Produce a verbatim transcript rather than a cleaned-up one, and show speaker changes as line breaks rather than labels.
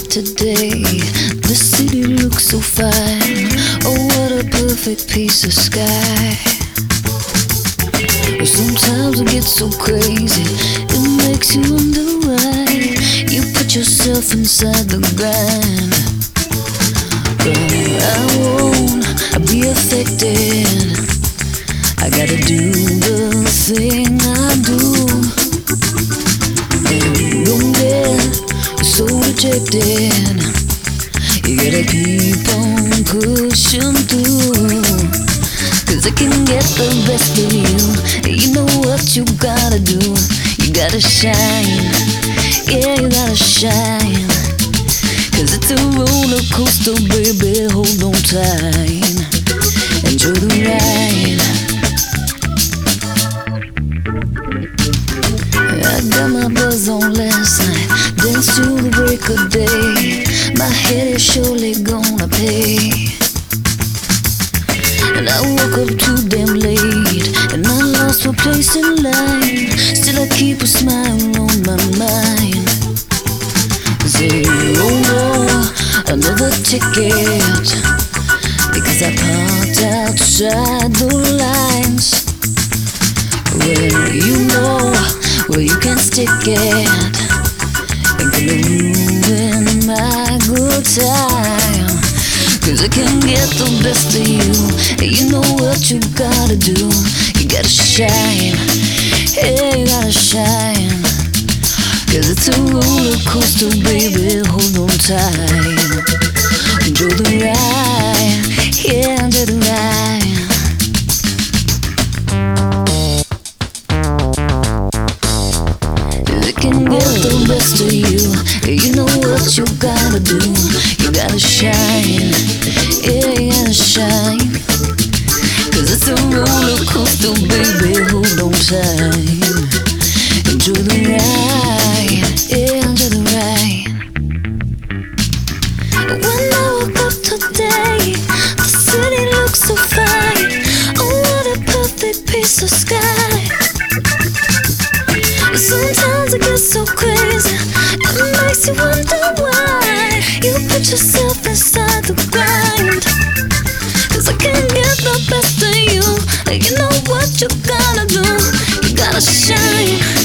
today. The city looks so fine. Oh, what a perfect piece of sky. Sometimes it gets so crazy, it makes you wonder why you put yourself inside the grind. But I won't be affected. I gotta do the thing I do. And don't get so rejected. You gotta keep on pushing through. Cause I can get the best of you. You know what you gotta do. You gotta shine. Yeah, you gotta shine. Cause it's a roller coaster, baby. Hold on tight. Enjoy the ride. I got my buzz on last night. Danced to the break of day. My head is surely gonna pay. And I woke up too damn late, and I lost my place in line. Still I keep a smile on my mind. Say, oh no, another ticket, because I parked outside the lines. Well, you know where you can stick it. Ain't gonna ruin my good time. Cause I can get the best of you. You know what you gotta do. You gotta shine. Yeah, you gotta shine. Cause it's a roller coaster, baby. Hold on tight. Enjoy the ride. Yeah, enjoy the ride. I can get the best of you. You know what you gotta do. You gotta shine. Yeah, you gotta shine. Cause it's a roller coaster, baby. Hold on tight. Enjoy the ride. Yeah, enjoy the ride. When I woke up today, the city looks so fine. Oh, what a perfect piece of sky. Sometimes it gets so crazy, it makes you wonder why you put yourself inside the grind. Cause I can get the best of you. You know what you gotta do. You gotta shine.